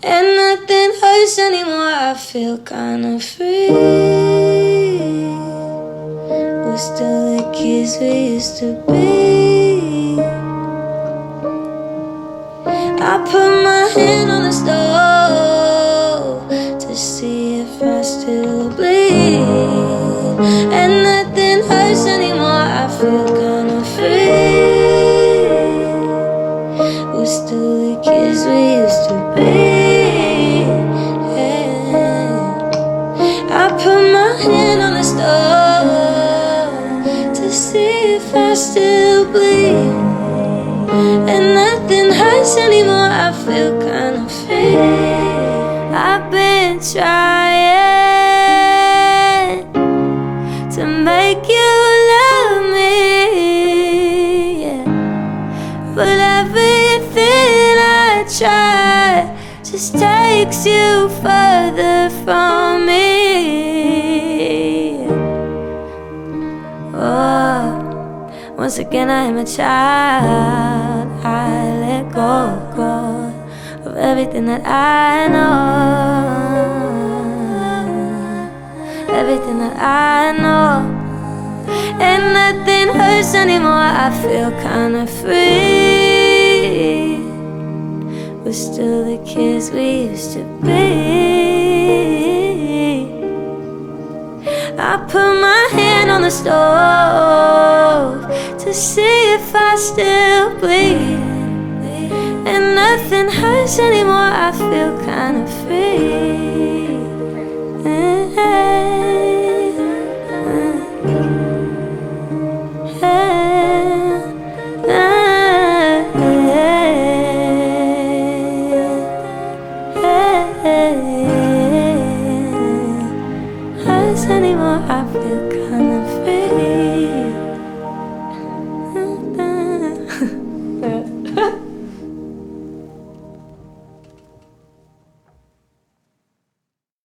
and nothing hurts anymore. I feel kinda free. We're still the kids we used to be. I put my hand on the stove to see if I still bleed, and nothing hurts anymore. I feel kinda free. We're still the kids we used to be. I put my hand on the stove to see if I still bleed, and nothing hurts anymore. I feel kinda free. I've been trying to make you love me, yeah. But everything I try just takes you further from me. Oh, once again I am a child. I let go of everything that I know, everything that I know, and nothing hurts anymore. I feel kinda free. We're still the kids we used to be. I put my hand on the stove to see if I still bleed, and nothing hurts anymore. I feel kinda free. Hurts anymore. I feel kinda